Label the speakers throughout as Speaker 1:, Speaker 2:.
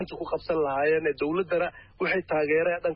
Speaker 1: ku qabsan lahaayeen dawladana waxay taageereen.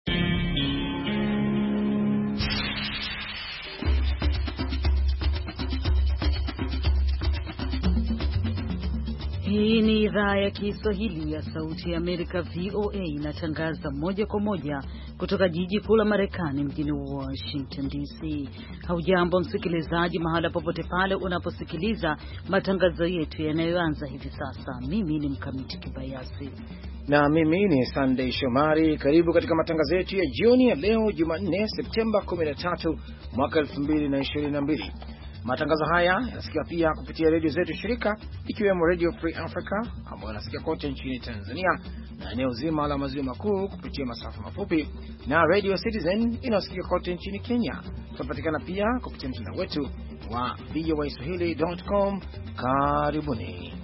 Speaker 2: Hii ni idhaa ya Kiswahili ya Sauti ya Amerika VOA, inatangaza moja kwa moja kutoka jiji kuu la Marekani mjini Washington DC. Haujambo msikilizaji, mahala popote pale unaposikiliza matangazo yetu yanayoanza hivi sasa. Mimi ni Mkamiti Kibayasi
Speaker 3: na mimi ni Sunday Shomari. Karibu katika matangazo yetu ya jioni ya leo Jumanne Septemba 13 mwaka 2022. Matangazo haya yanasikia pia kupitia redio zetu shirika, ikiwemo Radio Free Africa ambayo yanasikia kote nchini Tanzania na eneo zima la maziwa makuu kupitia masafa mafupi, na Radio Citizen inayosikika kote nchini Kenya. Tunapatikana pia kupitia mtandao wetu wa voaswahili.com. Karibuni.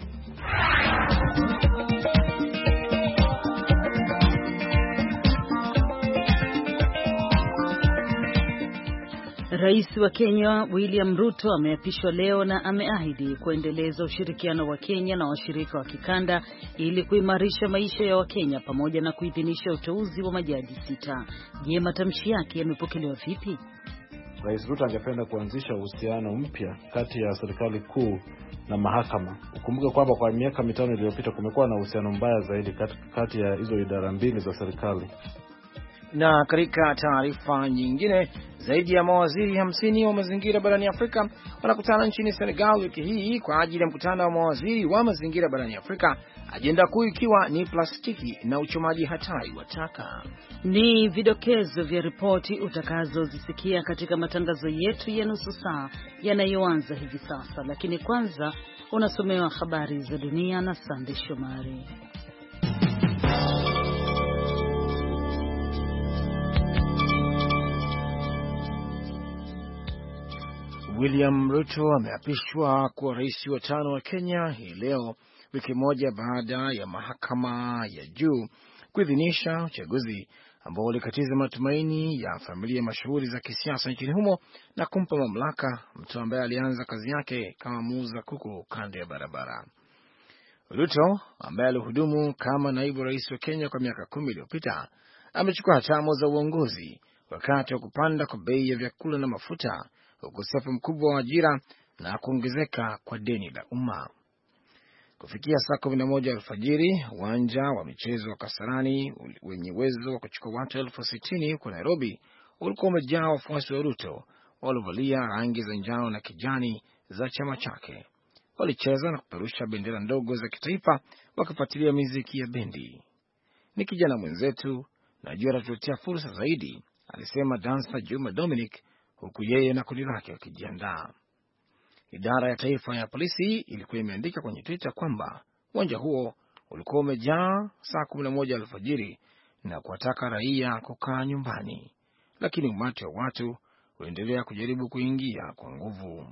Speaker 2: Rais wa Kenya William Ruto ameapishwa leo na ameahidi kuendeleza ushirikiano wa Kenya na washirika wa kikanda ili kuimarisha maisha ya Wakenya pamoja na kuidhinisha uteuzi wa majaji 6. Je, matamshi yake yamepokelewa vipi?
Speaker 4: Rais Ruto angependa kuanzisha uhusiano mpya kati ya serikali kuu na mahakama. Ukumbuke kwamba kwa miaka 5 iliyopita kumekuwa na uhusiano mbaya zaidi kati ya hizo idara mbili za serikali.
Speaker 3: Na katika taarifa nyingine, zaidi ya mawaziri 50 wa mazingira barani Afrika wanakutana nchini Senegal wiki hii kwa ajili ya mkutano wa mawaziri wa mazingira barani Afrika, ajenda kuu ikiwa ni plastiki na uchomaji hatari wa taka.
Speaker 2: Ni vidokezo vya ripoti utakazozisikia katika matangazo yetu ya nusu saa yanayoanza hivi sasa, lakini kwanza unasomewa habari za dunia na Sunday Shomari.
Speaker 3: William Ruto ameapishwa kuwa rais wa 5 wa Kenya hii leo, wiki moja baada ya mahakama ya juu kuidhinisha uchaguzi ambao ulikatiza matumaini ya familia mashuhuri za kisiasa nchini humo na kumpa mamlaka mtu ambaye alianza kazi yake kama muuza kuku kando ya barabara. Ruto ambaye alihudumu kama naibu rais wa Kenya kwa miaka 10 iliyopita amechukua hatamu za uongozi wakati wa kupanda kwa bei ya vyakula na mafuta, ukosefu mkubwa wa ajira na kuongezeka kwa deni la umma. Kufikia saa 11 alfajiri, uwanja wa michezo wa Kasarani wenye uwezo wa kuchukua watu 60,000 huko Nairobi ulikuwa umejaa wafuasi wa Ruto waliovalia rangi za njano na kijani za chama chake. Walicheza na kuperusha bendera ndogo za kitaifa wakifuatilia muziki ya bendi. Ni kijana mwenzetu, najua atatuletea fursa zaidi, alisema dansa Juma Dominic, huku yeye na kundi lake wakijiandaa. Idara ya taifa ya polisi ilikuwa imeandika kwenye Twitter kwamba uwanja huo ulikuwa umejaa saa 11 alfajiri na kuwataka raia kukaa nyumbani, lakini umati wa watu uendelea kujaribu kuingia kwa nguvu.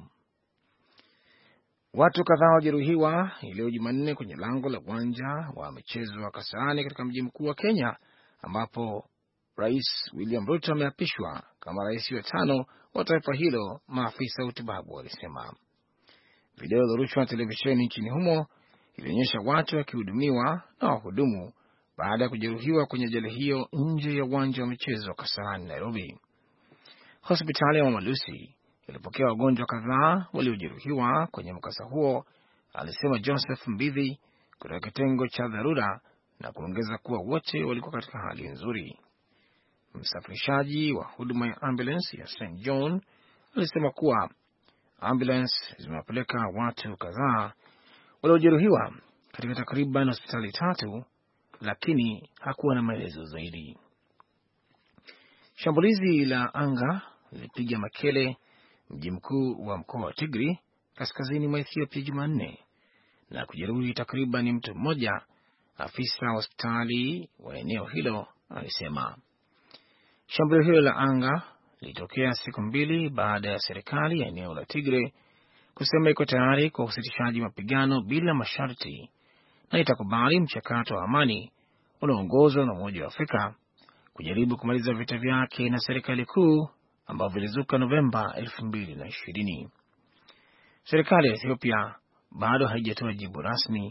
Speaker 3: Watu kadhaa wajeruhiwa leo Jumanne kwenye lango la uwanja wa michezo wa Kasarani katika mji mkuu wa Kenya, ambapo Rais William Ruto ameapishwa kama rais wa 5 wa taifa hilo, maafisa wa utibabu walisema. Video iliyorushwa na televisheni nchini humo ilionyesha watu wakihudumiwa na wahudumu baada ya kujeruhiwa kwenye ajali hiyo nje ya uwanja wa michezo wa Kasarani, Nairobi. Hospitali ya Mama Lucy ilipokea wagonjwa kadhaa waliojeruhiwa kwenye mkasa huo, alisema Joseph Mbithi kutoka kitengo cha dharura, na kuongeza kuwa wote walikuwa katika hali nzuri. Msafirishaji wa huduma ya ambulance ya St. John alisema kuwa ambulance zimewapeleka watu kadhaa waliojeruhiwa katika takriban hospitali 3, lakini hakuwa na maelezo zaidi. Shambulizi la anga lilipiga Mekele, mji mkuu wa mkoa wa Tigray kaskazini mwa Ethiopia, Jumanne na kujeruhi takriban mtu mmoja, afisa wa hospitali wa eneo hilo alisema. Shambulio hilo la anga lilitokea siku 2 baada ya serikali ya eneo la Tigray kusema iko tayari kwa usitishaji mapigano bila masharti na itakubali mchakato wa amani unaoongozwa na Umoja wa Afrika kujaribu kumaliza vita vyake na serikali kuu ambavyo vilizuka Novemba 2020. Serikali ya Ethiopia bado haijatoa jibu rasmi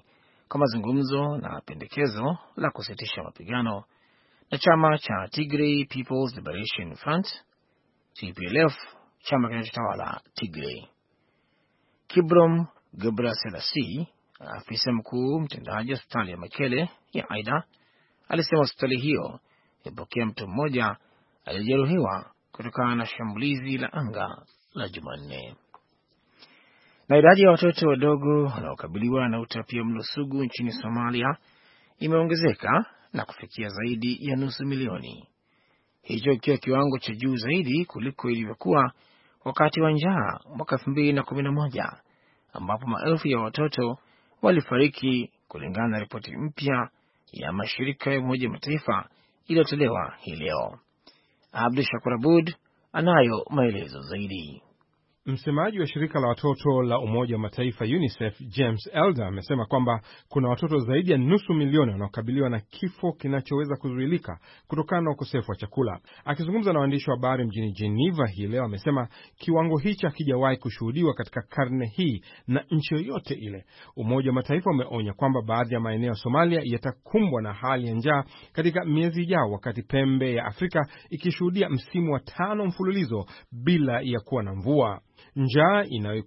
Speaker 3: kwa mazungumzo na pendekezo la kusitisha mapigano na chama cha Tigray People's Liberation Front TPLF, chama kinachotawala Tigray. Kibrom Gebrselassie, afisa mkuu mtendaji wa hospitali ya Mekele ya Aida, alisema hospitali hiyo imepokea mtu mmoja aliyejeruhiwa kutokana na shambulizi la anga la Jumanne. Na idadi ya watoto wadogo wanaokabiliwa na utapiamlo sugu nchini Somalia imeongezeka na kufikia zaidi ya nusu milioni. Hicho kikiwa kiwango cha juu zaidi kuliko ilivyokuwa wakati wa njaa mwaka 2011 ambapo maelfu ya watoto walifariki, kulingana na ripoti mpya ya mashirika ya Umoja wa Mataifa iliyotolewa hii leo. Abdul Shakur Abud anayo maelezo zaidi.
Speaker 5: Msemaji wa shirika la watoto la Umoja wa Mataifa UNICEF, James Elder, amesema kwamba kuna watoto zaidi ya nusu milioni wanaokabiliwa na kifo kinachoweza kuzuilika kutokana na ukosefu wa chakula. Akizungumza na waandishi wa habari mjini Geneva hii leo, amesema kiwango hichi hakijawahi kushuhudiwa katika karne hii na nchi yoyote ile. Umoja wa Mataifa umeonya kwamba baadhi ya maeneo ya Somalia yatakumbwa na hali ya njaa katika miezi ijayo, wakati pembe ya Afrika ikishuhudia msimu wa 5 mfululizo bila ya kuwa na mvua. Njaa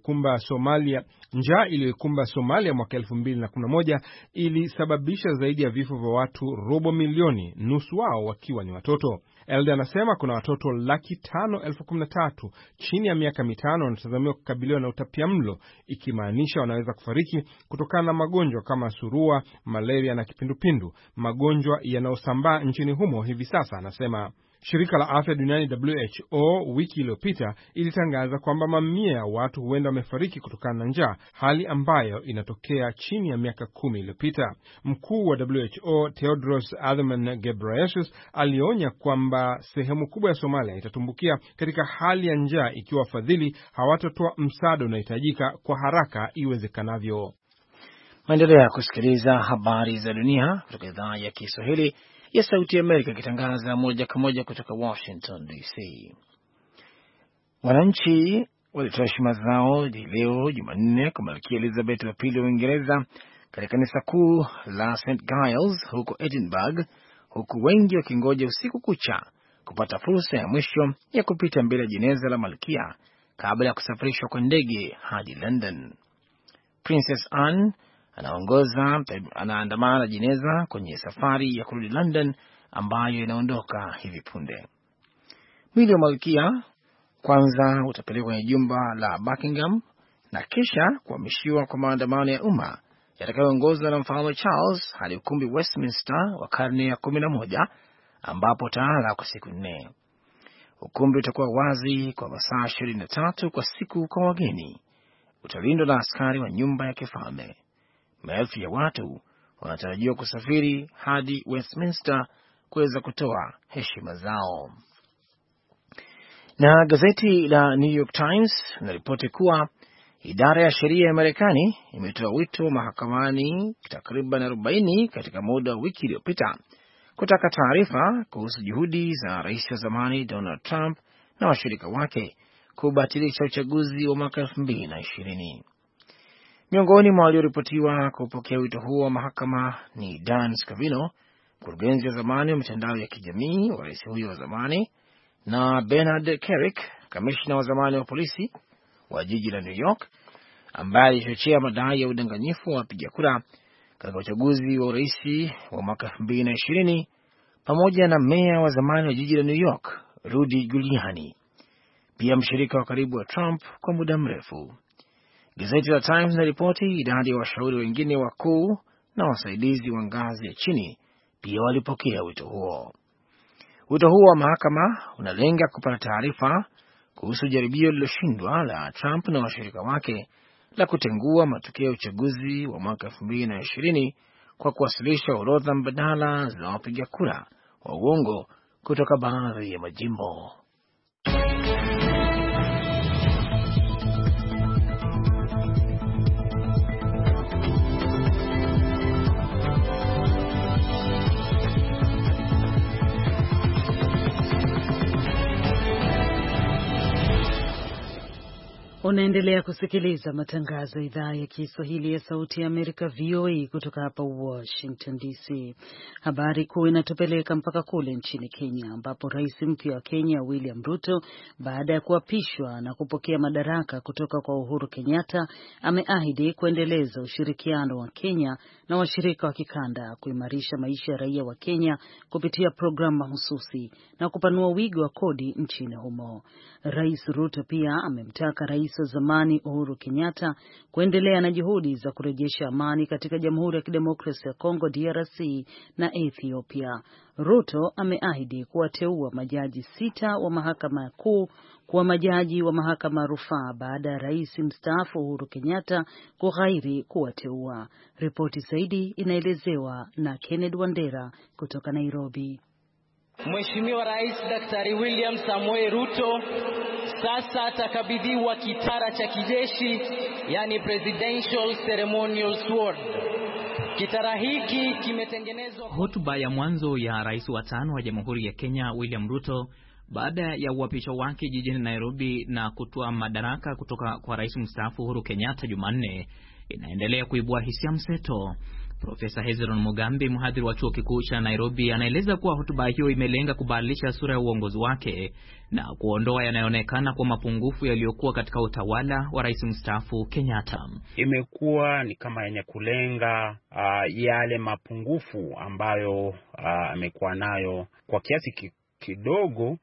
Speaker 5: iliyoikumba Somalia mwaka 2011 ilisababisha zaidi ya vifo vya watu robo milioni, nusu wao wakiwa ni watoto. Elder anasema kuna watoto 513,000 chini ya miaka 5 wanatazamiwa kukabiliwa na utapiamlo, ikimaanisha wanaweza kufariki kutokana na magonjwa kama surua, malaria na kipindupindu, magonjwa yanayosambaa nchini humo hivi sasa. Anasema Shirika la Afya Duniani WHO wiki iliyopita ilitangaza kwamba mamia ya watu huenda wamefariki kutokana na njaa, hali ambayo inatokea chini ya miaka 10 iliyopita. Mkuu wa WHO Tedros Adhanom Ghebreyesus alionya kwamba sehemu kubwa ya Somalia itatumbukia katika hali ya njaa ikiwa wafadhili hawatatoa msaada unaohitajika kwa haraka iwezekanavyo.
Speaker 3: Maendelea kusikiliza habari za dunia kutoka idhaa ya Kiswahili ya Sauti ya Amerika ikitangaza moja kwa moja kutoka Washington DC. Wananchi walitoa heshima zao leo Jumanne kwa Malkia Elizabeth wa pili wa Uingereza katika kanisa kuu la St. Giles huko Edinburgh, huku wengi wakingoja usiku kucha kupata fursa ya mwisho ya kupita mbele ya jeneza la Malkia kabla ya kusafirishwa kwa ndege hadi London. Princess Anne anaandamana na jeneza kwenye safari ya kurudi London ambayo inaondoka hivi punde. Mwili wa Malkia kwanza utapelekwa kwenye jumba la Buckingham na kisha kuhamishiwa kwa maandamano ya umma yatakayoongozwa na Mfalme Charles hadi ukumbi Westminster wa karne ya 11 ambapo utawala kwa siku 4. Ukumbi utakuwa wazi kwa masaa 23 kwa siku kwa wageni. Utalindwa na askari wa nyumba ya kifalme. Maelfu ya watu wanatarajiwa kusafiri hadi Westminster kuweza kutoa heshima zao. Na gazeti la New York Times linaripoti kuwa idara ya sheria ya Marekani imetoa wito mahakamani takriban 40 katika muda wa wiki iliyopita kutaka taarifa kuhusu juhudi za rais wa zamani Donald Trump na washirika wake kubatilisha uchaguzi wa mwaka 2020. Miongoni mwa walioripotiwa kupokea wito huo wa mahakama ni Dan Scavino, mkurugenzi wa zamani wa mitandao ya kijamii wa rais huyo wa zamani, na Bernard Kerik, kamishna wa zamani wa polisi wa jiji la New York, ambaye alichochea madai ya udanganyifu wa wapiga kura katika uchaguzi wa urais wa mwaka 2020, pamoja na meya wa zamani wa jiji la New York, Rudy Giuliani, pia mshirika wa karibu wa Trump kwa muda mrefu. Gazeti la Times na ripoti idadi ya washauri wengine wakuu na wasaidizi wa ngazi ya chini pia walipokea wito huo. Wito huo wa mahakama unalenga kupata taarifa kuhusu jaribio liloshindwa la Trump na washirika wake la kutengua matokeo ya uchaguzi wa mwaka 2020 kwa kuwasilisha orodha mbadala za wapiga kura wa uongo kutoka baadhi ya majimbo.
Speaker 2: Unaendelea kusikiliza matangazo ya idhaa ya Kiswahili ya Sauti ya Amerika, VOA, kutoka hapa Washington DC. Habari kuu inatupeleka mpaka kule nchini Kenya, ambapo rais mpya wa Kenya William Ruto, baada ya kuapishwa na kupokea madaraka kutoka kwa Uhuru Kenyatta, ameahidi kuendeleza ushirikiano wa Kenya na washirika wa kikanda, kuimarisha maisha ya raia wa Kenya kupitia programu mahususi na kupanua wigo wa kodi nchini humo. Rais Ruto pia amemtaka rais wa zamani Uhuru Kenyatta kuendelea na juhudi za kurejesha amani katika Jamhuri ya Kidemokrasia ya Kongo DRC na Ethiopia. Ruto ameahidi kuwateua majaji 6 wa mahakama kuu kuwa majaji wa mahakama rufaa baada ya rais mstaafu Uhuru Kenyatta kughairi kuwateua. Ripoti zaidi inaelezewa na Kenneth Wandera kutoka Nairobi.
Speaker 6: Mheshimiwa Rais Daktari William Samoei Ruto sasa atakabidhiwa kitara cha kijeshi, yani Presidential Ceremonial Sword. Kitara hiki kimetengenezwa.
Speaker 7: Hotuba ya mwanzo ya rais wa 5 wa Jamhuri ya Kenya William Ruto baada ya uapisho wake jijini Nairobi na kutoa madaraka kutoka kwa rais mstaafu Uhuru Kenyatta Jumanne inaendelea kuibua hisia mseto. Profesa Hezron Mogambi, mhadhiri wa chuo kikuu cha Nairobi, anaeleza kuwa hotuba hiyo imelenga kubadilisha sura ya uongozi wake na kuondoa yanayoonekana kwa mapungufu yaliyokuwa katika utawala wa rais mstaafu Kenyatta.
Speaker 8: Imekuwa ni kama yenye kulenga yale mapungufu ambayo amekuwa nayo kwa kiasi kidogo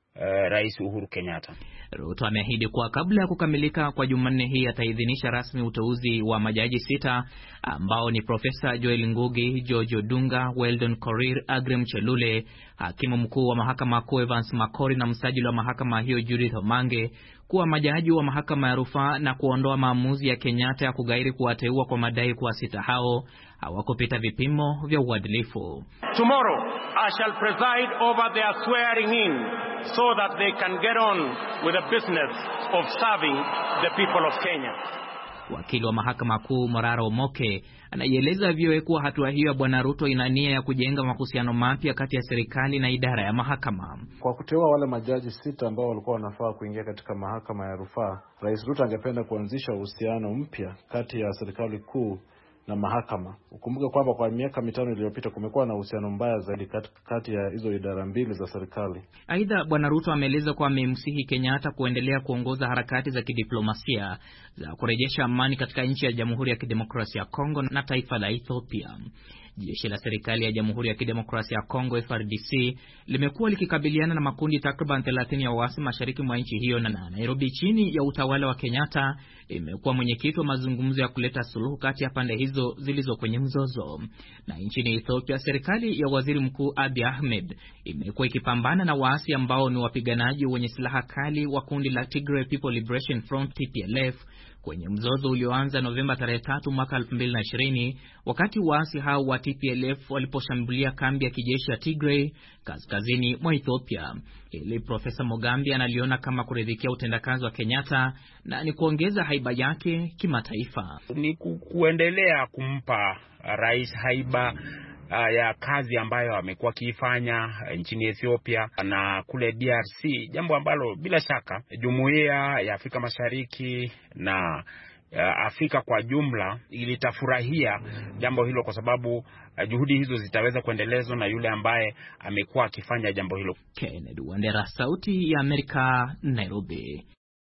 Speaker 8: Rais Uhuru Kenyatta.
Speaker 7: Ruto ameahidi kuwa kabla ya kukamilika kwa Jumanne hii ataidhinisha rasmi uteuzi wa majaji 6 ambao ni Profesa Joel Ngugi, George Odunga, Weldon Korir, Agrem Chelule, hakimu mkuu wa mahakama kuu Evans Makori na msajili wa mahakama hiyo Judith Omange kuwa majaji wa mahakama ya rufaa, na kuondoa maamuzi ya Kenyatta ya kugairi kuwateua kwa madai kuwa 6 hao hawakupita vipimo vya uadilifu.
Speaker 9: Tomorrow I shall preside over their swearing in so that they can get on with the business of serving the people of Kenya.
Speaker 7: Wakili wa mahakama kuu Morara Omoke anaieleza VOA kuwa hatua hiyo ya Bwana Ruto ina nia ya kujenga mahusiano mapya kati ya serikali na idara ya mahakama.
Speaker 4: Kwa kuteua wale majaji 6 ambao walikuwa wanafaa kuingia katika mahakama ya rufaa, Rais Ruto angependa kuanzisha uhusiano mpya kati ya serikali kuu na mahakama. Ukumbuke kwamba kwa miaka 5 iliyopita kumekuwa na uhusiano mbaya zaidi kati ya hizo idara mbili za serikali.
Speaker 7: Aidha, Bwana Ruto ameeleza kuwa amemsihi Kenyatta kuendelea kuongoza harakati za kidiplomasia za kurejesha amani katika nchi ya Jamhuri ya Kidemokrasia ya Kongo na taifa la Ethiopia. Jeshi la serikali ya Jamhuri ya Kidemokrasia ya Kongo FARDC limekuwa likikabiliana na makundi takriban 30 ya waasi mashariki mwa nchi hiyo, na Nairobi chini ya utawala wa Kenyatta imekuwa mwenyekiti wa mazungumzo ya kuleta suluhu kati ya pande hizo zilizo kwenye mzozo. Na nchini Ethiopia, serikali ya Waziri Mkuu Abiy Ahmed imekuwa ikipambana na waasi ambao ni wapiganaji wenye silaha kali wa kundi la Tigray People Liberation Front TPLF kwenye mzozo ulioanza Novemba 3 mwaka 2020, wakati waasi hao wa TPLF waliposhambulia kambi ya kijeshi ya Tigray kaskazini mwa Ethiopia. Ili Profesa Mogambi analiona kama kuridhikia utendakazi wa Kenyatta na ni kuongeza haiba yake kimataifa.
Speaker 8: Ni kuendelea kumpa rais haiba ya kazi ambayo amekuwa akiifanya nchini Ethiopia na kule DRC, jambo ambalo bila shaka Jumuiya ya Afrika Mashariki na Afrika kwa jumla ilitafurahia jambo hilo, kwa sababu juhudi hizo zitaweza kuendelezwa na yule ambaye amekuwa akifanya jambo hilo.
Speaker 7: Kennedy Wandera, Sauti ya Amerika, Nairobi.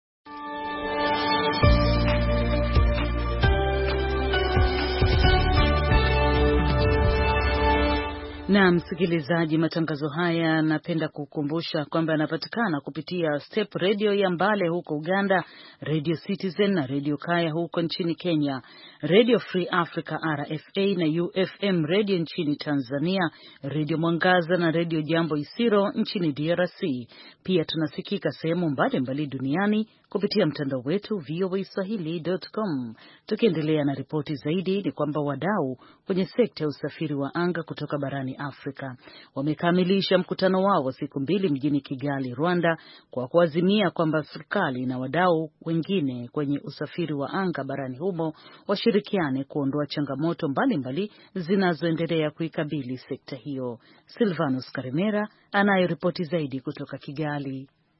Speaker 2: Na msikilizaji, matangazo haya napenda kukumbusha kwamba yanapatikana kupitia Step Radio ya Mbale huko Uganda, Radio Citizen na Radio Kaya huko nchini Kenya, Radio Free Africa RFA na UFM Radio nchini Tanzania, Radio Mwangaza na Radio Jambo Isiro nchini DRC. Pia tunasikika sehemu mbalimbali duniani kupitia mtandao wetu voaswahili.com. Tukiendelea na ripoti zaidi, ni kwamba wadau kwenye sekta ya usafiri wa anga kutoka barani Afrika wamekamilisha mkutano wao wa siku 2 mjini Kigali, Rwanda, kwa kuazimia kwamba serikali na wadau wengine kwenye usafiri wa anga barani humo washirikiane kuondoa changamoto mbalimbali zinazoendelea kuikabili sekta hiyo. Silvanus Karimera anayo ripoti zaidi kutoka Kigali.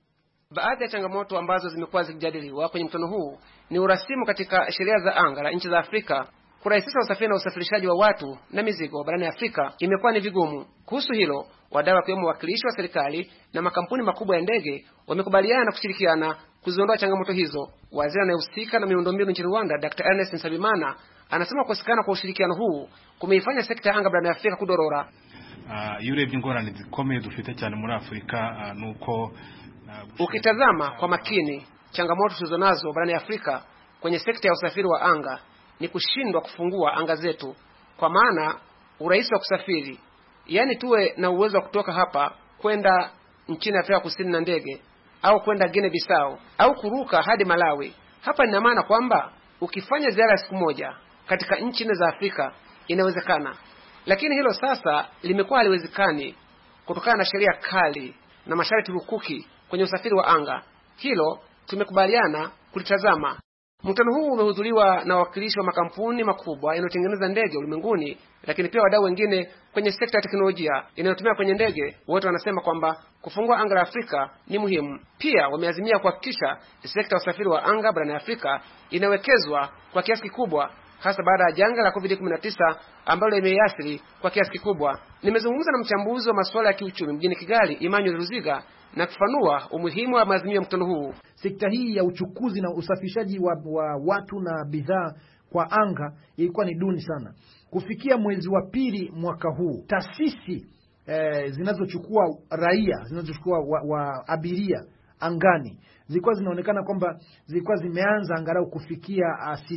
Speaker 10: Baadhi ya changamoto ambazo zimekuwa zikijadiliwa kwenye mkutano huu ni urasimu katika sheria za anga la nchi za Afrika. Kurahisisha usafiri na usafirishaji wa watu na mizigo barani Afrika imekuwa ni vigumu. Kuhusu hilo, wadau wakiwemo wakilishi wa serikali na makampuni makubwa ya ndege wamekubaliana na kushirikiana kuziondoa changamoto hizo. Waziri anayehusika na miundombinu nchini Rwanda, Dr. Ernest Nsabimana, anasema kukosekana kwa ushirikiano huu kumeifanya sekta ya anga barani Afrika kudorora.
Speaker 11: Urebye ingorane zikomeye dufite cyane muri Afrika nuko
Speaker 10: ukitazama kwa makini changamoto tulizonazo barani Afrika kwenye sekta ya usafiri wa anga ni kushindwa kufungua anga zetu, kwa maana urahisi wa kusafiri, yani tuwe na uwezo wa kutoka hapa kwenda nchini Afrika Kusini na ndege, au kwenda Guinea Bissau, au kuruka hadi Malawi. Hapa ina maana kwamba ukifanya ziara siku moja katika nchi nne za Afrika inawezekana, lakini hilo sasa limekuwa haliwezekani kutokana na sheria kali na masharti lukuki kwenye usafiri wa anga. Hilo tumekubaliana kulitazama. Mkutano huu umehudhuriwa na wawakilishi wa makampuni makubwa yanayotengeneza ndege ulimwenguni, lakini pia wadau wengine kwenye sekta ya teknolojia inayotumia kwenye ndege. Wote wanasema kwamba kufungua anga la Afrika ni muhimu. Pia wameazimia kuhakikisha sekta ya usafiri wa anga barani Afrika inawekezwa kwa kiasi kikubwa, hasa baada ya janga la COVID-19 ambalo limeiathiri kwa kiasi kikubwa. Nimezungumza na mchambuzi wa masuala ya kiuchumi mjini Kigali, Emmanuel Ruziga, na kufanua umuhimu wa maazimio ya mkutano huu.
Speaker 12: Sekta hii ya uchukuzi na usafirishaji wa watu na bidhaa kwa anga ilikuwa ni duni sana. Kufikia mwezi wa pili mwaka huu, taasisi zinazochukua raia, zinazochukua wa abiria angani zilikuwa zinaonekana kwamba zilikuwa zimeanza angalau kufikia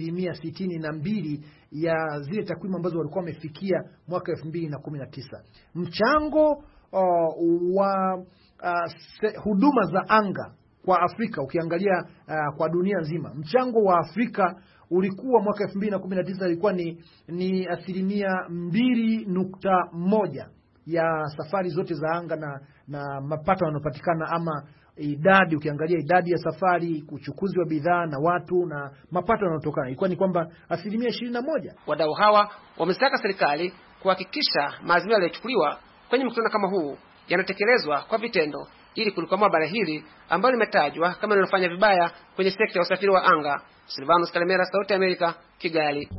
Speaker 12: 62% ya zile takwimu ambazo walikuwa wamefikia mwaka 2019. Mchango wa huduma za anga kwa Afrika, ukiangalia kwa dunia nzima, mchango wa Afrika ulikuwa mwaka 2019 ilikuwa ni 2.1 ya safari zote za anga na mapato yanayopatikana, ama idadi, ukiangalia idadi ya safari, uchukuzi wa bidhaa na watu na mapato yanayotokana, ilikuwa ni kwamba 21%.
Speaker 10: Wadau hawa wamesitaka serikali kuhakikisha maazimio yaliyochukuliwa kwenye mkutano kama huu yanatekelezwa kwa vitendo, ili kulikwamua bara hili ambalo limetajwa kama linalofanya vibaya kwenye sekta ya usafiri wa anga. Silvanus Kalemera, Sauti ya Amerika, Kigali.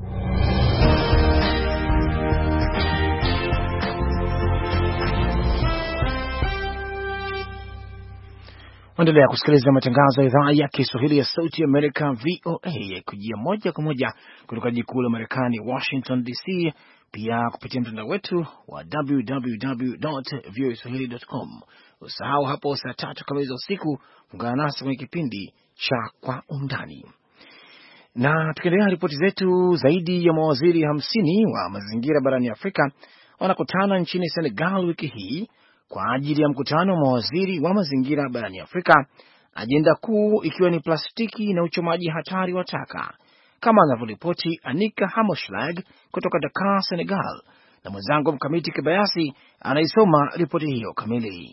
Speaker 3: Endelea kusikiliza matangazo ya idhaa ya Kiswahili ya Sauti ya Amerika, VOA, yakujia moja kwa moja kutoka jiji kuu la Marekani, Washington DC, pia kupitia mtandao wetu wa www.voaswahili.com. Usahau hapo saa 3 kamili za usiku ungana nasi kwenye kipindi cha Kwa Undani. Na tukiendelea ripoti zetu, zaidi ya mawaziri 50 wa mazingira barani Afrika wanakutana nchini Senegal wiki hii kwa ajili ya mkutano wa mawaziri wa mazingira barani Afrika, ajenda kuu ikiwa ni plastiki na uchomaji hatari wa taka, kama anavyoripoti Anika Hamoshlag kutoka Dakar, Senegal, na mwenzangu Mkamiti Kibayasi anaisoma ripoti hiyo kamili.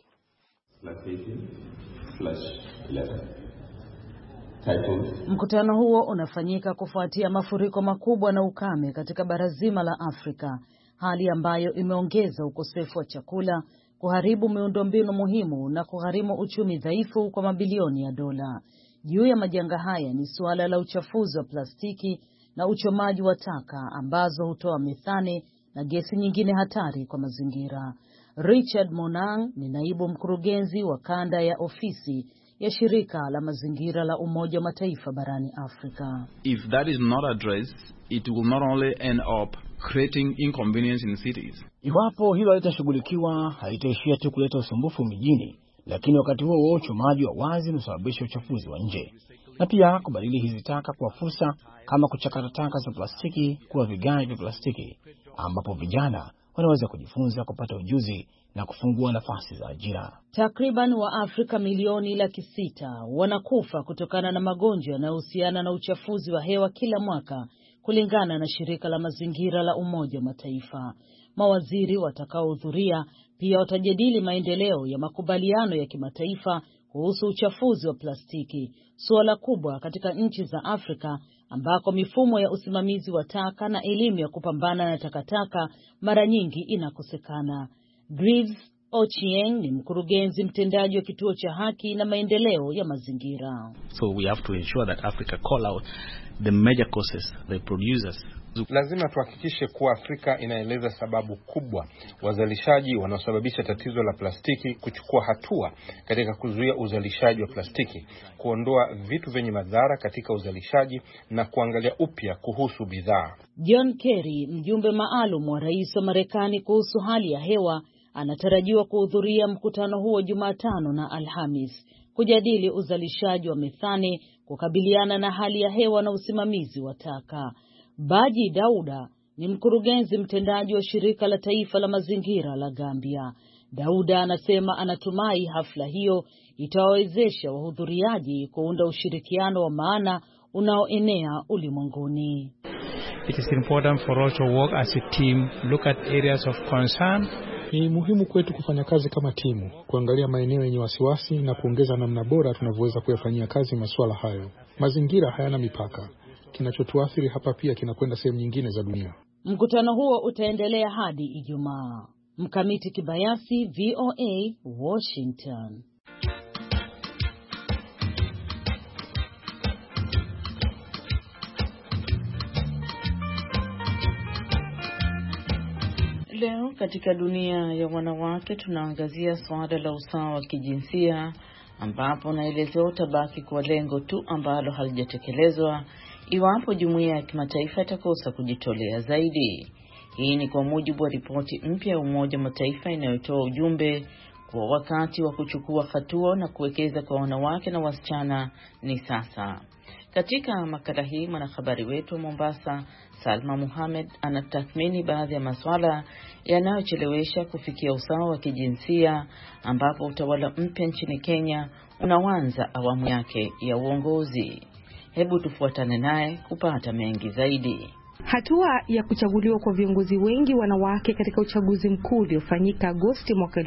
Speaker 2: Mkutano huo unafanyika kufuatia mafuriko makubwa na ukame katika bara zima la Afrika, hali ambayo imeongeza ukosefu wa chakula, kuharibu miundombinu muhimu na kugharimu uchumi dhaifu kwa mabilioni ya dola. Juu ya majanga haya ni suala la uchafuzi wa plastiki na uchomaji wa taka ambazo hutoa methane na gesi nyingine hatari kwa mazingira. Richard Monang ni naibu mkurugenzi wa kanda ya ofisi ya shirika la mazingira la Umoja wa Mataifa barani Afrika.
Speaker 13: If that is not addressed, it will not only end up creating inconvenience in cities.
Speaker 3: Iwapo hilo litashughulikiwa, halitaishia tu kuleta usumbufu mijini, lakini wakati huo uchomaji wa wazi unasababisha uchafuzi wa nje, na pia kubadili hizi taka kwa fursa, kama kuchakata taka za plastiki kuwa vigae vya plastiki, ambapo vijana wanaweza kujifunza, kupata ujuzi na kufungua nafasi za ajira.
Speaker 2: Takriban wa Afrika milioni 600 wanakufa kutokana na magonjwa yanayohusiana na uchafuzi wa hewa kila mwaka, kulingana na shirika la mazingira la Umoja wa Mataifa. Mawaziri watakaohudhuria pia watajadili maendeleo ya makubaliano ya kimataifa kuhusu uchafuzi wa plastiki, suala kubwa katika nchi za Afrika ambako mifumo ya usimamizi wa taka na elimu ya kupambana na takataka mara nyingi inakosekana. Greaves Ochieng ni mkurugenzi mtendaji wa kituo cha haki na maendeleo ya mazingira.
Speaker 14: So we have to ensure that Africa call out the major causes, the producers.
Speaker 15: Lazima tuhakikishe kuwa Afrika inaeleza sababu kubwa wazalishaji wanaosababisha tatizo la plastiki, kuchukua hatua katika kuzuia uzalishaji wa plastiki, kuondoa vitu vyenye madhara katika uzalishaji na kuangalia upya kuhusu bidhaa.
Speaker 2: John Kerry, mjumbe maalum wa rais wa Marekani kuhusu hali ya hewa, anatarajiwa kuhudhuria mkutano huo Jumatano na Alhamis kujadili uzalishaji wa methane, kukabiliana na hali ya hewa na usimamizi wa taka. Baji Dauda ni mkurugenzi mtendaji wa shirika la taifa la mazingira la Gambia. Dauda anasema anatumai hafla hiyo itawawezesha wahudhuriaji kuunda ushirikiano wa maana unaoenea ulimwenguni.
Speaker 16: It is important for us to work as a team, look at areas of concern.
Speaker 17: Ni muhimu kwetu kufanya kazi kama timu, kuangalia maeneo yenye wasiwasi na kuongeza namna bora tunavyoweza kuyafanyia kazi masuala hayo. Mazingira hayana mipaka. Kinachotuathiri hapa pia kinakwenda sehemu nyingine za dunia.
Speaker 2: Mkutano huo utaendelea hadi Ijumaa. Mkamiti Kibayasi, VOA, Washington.
Speaker 18: Leo katika dunia ya wanawake tunaangazia swala la usawa wa kijinsia, ambapo naelezewa utabaki kwa lengo tu ambalo halijatekelezwa iwapo jumuiya ya kimataifa itakosa kujitolea zaidi. Hii ni kwa mujibu wa ripoti mpya ya Umoja wa Mataifa inayotoa ujumbe kwa wakati wa kuchukua hatua na kuwekeza kwa wanawake na wasichana ni sasa. Katika makala hii mwanahabari wetu wa Mombasa, Salma Muhammad, anatathmini baadhi ya masuala yanayochelewesha kufikia usawa wa kijinsia, ambapo utawala mpya nchini Kenya unaanza awamu yake ya uongozi. Hebu tufuatane naye kupata mengi zaidi.
Speaker 19: Hatua ya kuchaguliwa kwa viongozi wengi wanawake katika uchaguzi mkuu uliofanyika Agosti mwaka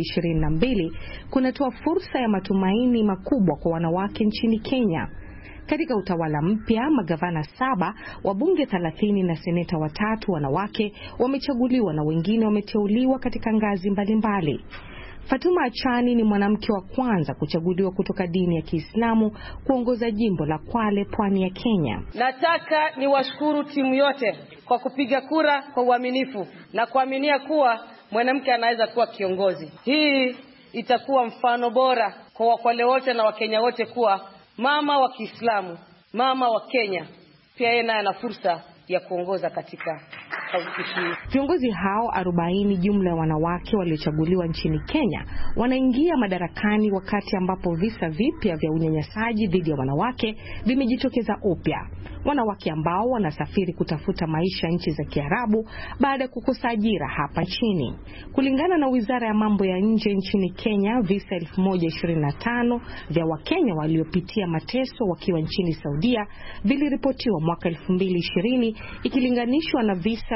Speaker 19: 2022 kunatoa fursa ya matumaini makubwa kwa wanawake nchini Kenya. Katika utawala mpya, magavana 7, wabunge 30 na seneta 3 wanawake wamechaguliwa na wengine wameteuliwa katika ngazi mbalimbali. Fatuma Achani ni mwanamke wa kwanza kuchaguliwa kutoka dini ya Kiislamu kuongoza jimbo la Kwale, pwani ya Kenya.
Speaker 20: Nataka niwashukuru timu yote kwa kupiga kura kwa uaminifu na kuaminia kuwa mwanamke anaweza kuwa kiongozi. Hii itakuwa mfano bora kwa Wakwale wote na Wakenya wote kuwa mama wa Kiislamu, mama wa Kenya, pia yeye naye ana fursa ya kuongoza katika kaunti hii.
Speaker 19: Viongozi hao 40 jumla ya wanawake waliochaguliwa nchini Kenya wanaingia madarakani wakati ambapo visa vipya vya unyanyasaji dhidi ya wanawake vimejitokeza upya. Wanawake ambao wanasafiri kutafuta maisha nchi za Kiarabu baada ya kukosa ajira hapa nchini. Kulingana na Wizara ya Mambo ya Nje nchini Kenya, visa 1025 vya Wakenya waliopitia mateso wakiwa nchini Saudia viliripotiwa mwaka 2020 ikilinganishwa na visa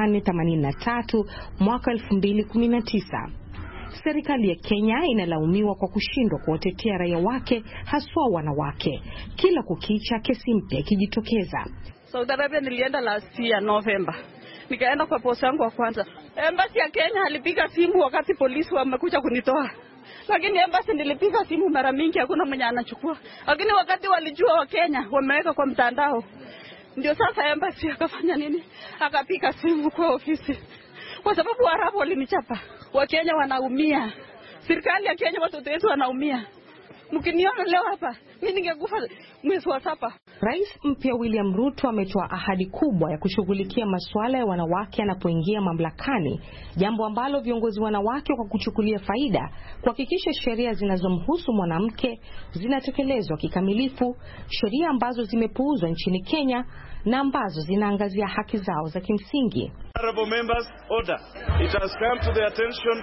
Speaker 19: 883 mwaka 2019. Serikali ya Kenya inalaumiwa kwa kushindwa kuwatetea raia wake, haswa wanawake. Kila kukicha kesi mpya ikijitokeza.
Speaker 21: Saudi Arabia nilienda last year November. Nikaenda kwa bosi wangu wa kwanza. Embassy ya Kenya alipiga simu wakati polisi wamekuja kunitoa. Lakini embassy nilipiga simu mara mingi hakuna mwenye anachukua. Lakini wakati walijua wa Kenya wameweka kwa mtandao, ndio sasa embassy akafanya nini? Akapiga simu kwa ofisi. Kwa sababu Waarabu walinichapa. Wakenya wanaumia. Serikali ya Kenya watoto wetu wanaumia. Mkiniona leo hapa, mimi ningekufa mwezi wa 7.
Speaker 19: Rais mpya William Ruto ametoa ahadi kubwa ya kushughulikia masuala ya wanawake anapoingia mamlakani, jambo ambalo viongozi wanawake kwa kuchukulia faida kuhakikisha sheria zinazomhusu mwanamke zinatekelezwa kikamilifu, sheria ambazo zimepuuzwa nchini Kenya na ambazo zinaangazia haki zao za kimsingi.
Speaker 22: Honorable members, order. It has come to the attention.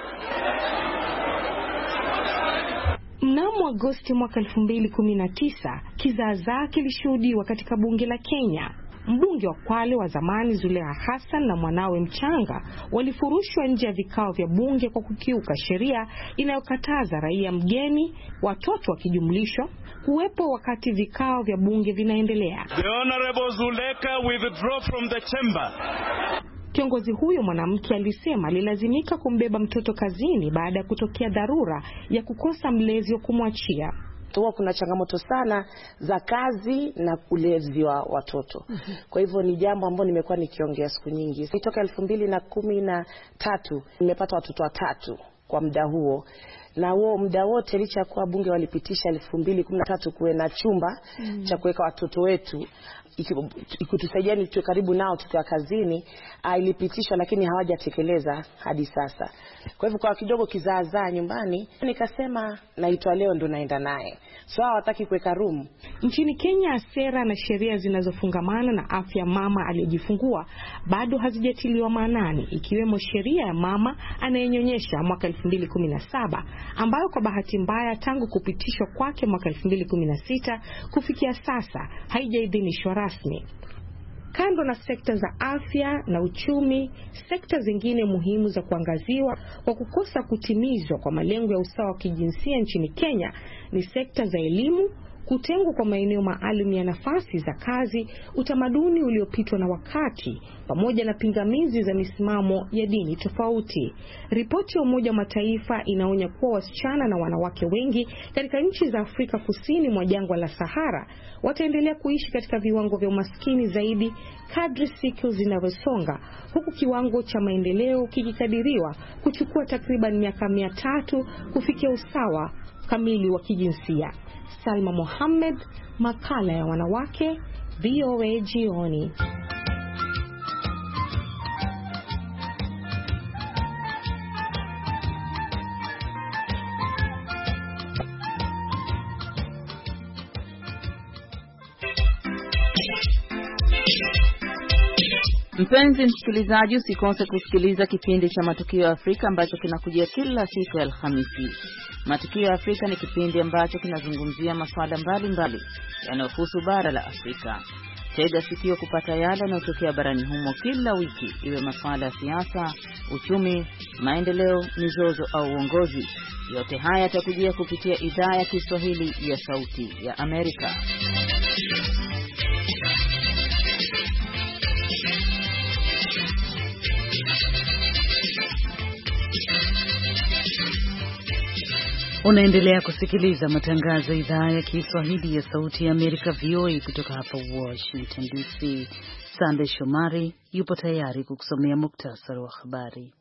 Speaker 19: Mnamo Agosti mwaka 2019, kizaazaa kilishuhudiwa katika bunge la Kenya. Mbunge wa Kwale wa zamani Zulekha Hassan na mwanawe mchanga walifurushwa nje ya vikao vya bunge kwa kukiuka sheria inayokataza raia mgeni, watoto wakijumlishwa, kuwepo wakati vikao vya bunge vinaendelea.
Speaker 22: The Honorable Zulekha withdraw from the chamber.
Speaker 19: Kiongozi huyo mwanamke alisema alilazimika kumbeba mtoto kazini baada ya kutokea dharura ya kukosa mlezi wa kumwachia.
Speaker 1: Kuna changamoto sana za kazi na ulezi wa watoto. Kwa hivyo ni jambo ambalo nimekuwa nikiongea siku nyingi. Kutoka 2013 nimepata watoto 3 kwa muda huo. Na huo muda wote licha kuwa bunge walipitisha 2013 kuwe na chumba cha kuweka watoto wetu ikutusaidia ni tuwe karibu nao tukiwa kazini, ilipitishwa lakini hawajatekeleza hadi sasa. Kwa hivyo kwa kidogo kizaazaa nyumbani, nikasema naitwa leo ndo naenda naye. So hawataki kuweka room.
Speaker 19: Nchini Kenya, sera na sheria zinazofungamana na afya mama aliyejifungua bado hazijatiliwa maanani, ikiwemo sheria ya mama anayenyonyesha mwaka 2017 ambayo kwa bahati mbaya tangu kupitishwa kwake mwaka 2016 kufikia sasa haijaidhinishwa rasmi. Kando na sekta za afya na uchumi, sekta zingine muhimu za kuangaziwa kwa kukosa kutimizwa kwa malengo ya usawa wa kijinsia nchini Kenya ni sekta za elimu, kutengwa kwa maeneo maalum ya nafasi za kazi, utamaduni uliopitwa na wakati, pamoja na pingamizi za misimamo ya dini tofauti. Ripoti ya Umoja wa Mataifa inaonya kuwa wasichana na wanawake wengi katika nchi za Afrika kusini mwa jangwa la Sahara wataendelea kuishi katika viwango vya umaskini zaidi kadri siku zinavyosonga, huku kiwango cha maendeleo kikikadiriwa kuchukua takriban miaka 300 kufikia usawa kamili wa kijinsia. Salma Mohamed, makala ya wanawake, VOA Jioni.
Speaker 2: Mpenzi msikilizaji, usikose kusikiliza kipindi cha Matukio ya Afrika ambacho kinakujia kila siku ya Alhamisi. Matukio ya Afrika ni kipindi ambacho kinazungumzia masuala mbalimbali yanayohusu bara la Afrika. Tega sikio kupata yale yanayotokea barani humo kila wiki, iwe masuala ya siasa, uchumi, maendeleo, mizozo au uongozi. Yote haya yatakujia kupitia idhaa ya Kiswahili ya Sauti ya Amerika. Unaendelea kusikiliza matangazo ya idhaa ya Kiswahili ya Sauti ya Amerika VOA kutoka hapa Washington DC. Sande Shomari yupo tayari kukusomea muktasari wa habari.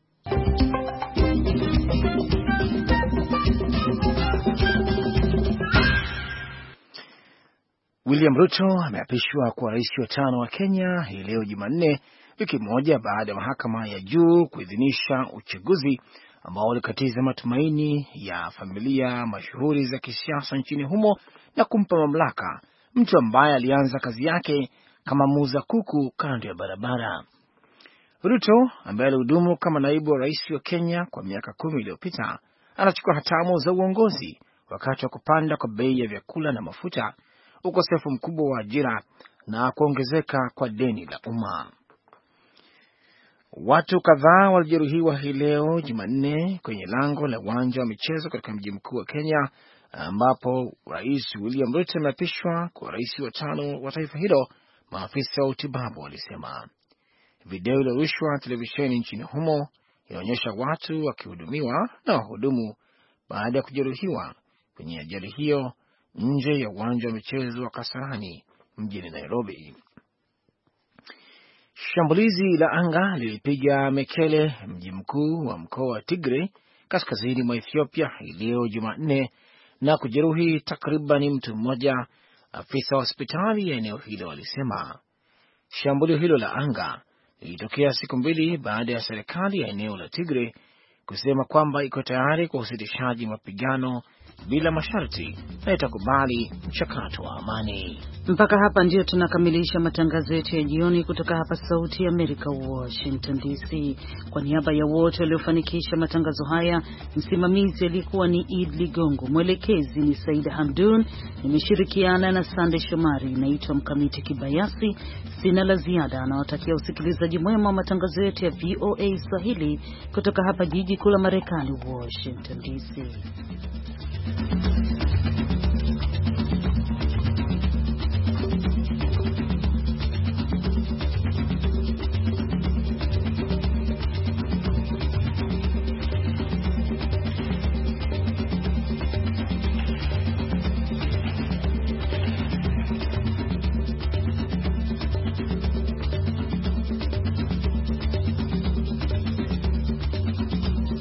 Speaker 3: William Ruto ameapishwa kuwa rais wa 5 wa Kenya hii leo Jumanne, wiki moja baada ya mahakama ya juu kuidhinisha uchaguzi ambao ulikatiza matumaini ya familia mashuhuri za kisiasa nchini humo na kumpa mamlaka mtu ambaye alianza kazi yake kama muuza kuku kando ya barabara. Ruto ambaye alihudumu kama naibu wa rais wa Kenya kwa miaka 10 iliyopita anachukua hatamu za uongozi wakati wa kupanda kwa bei ya vyakula na mafuta, ukosefu mkubwa wa ajira na kuongezeka kwa deni la umma. Watu kadhaa walijeruhiwa hii leo Jumanne kwenye lango la uwanja wa michezo katika mji mkuu wa Kenya ambapo Rais William Ruto ameapishwa kuwa rais wa 5 wa taifa hilo, maafisa wa utibabu walisema. Video iliyorushwa televisheni nchini humo inaonyesha watu wakihudumiwa na wahudumu baada ya kujeruhiwa kwenye ajali hiyo nje ya uwanja wa michezo wa Kasarani mjini Nairobi. Shambulizi la anga lilipiga Mekele, mji mkuu wa mkoa wa Tigray kaskazini mwa Ethiopia hii leo Jumanne na kujeruhi takriban mtu mmoja, afisa wa hospitali ya eneo hilo walisema. Shambulio hilo la anga lilitokea siku 2 baada ya serikali ya eneo la Tigray kusema kwamba iko tayari kwa usitishaji mapigano bila masharti na itakubali mchakato wa amani.
Speaker 2: Mpaka hapa ndio tunakamilisha matangazo yetu ya jioni kutoka hapa Sauti ya Amerika, Washington DC. Kwa niaba ya wote waliofanikisha matangazo haya, msimamizi alikuwa ni Id Ligongo, mwelekezi ni Saida Hamdun, nimeshirikiana na Sande Shomari. Naitwa Mkamiti Kibayasi. Sina la ziada, nawatakia usikilizaji mwema wa matangazo yetu ya VOA Swahili kutoka hapa jiji kuu la Marekani, Washington DC.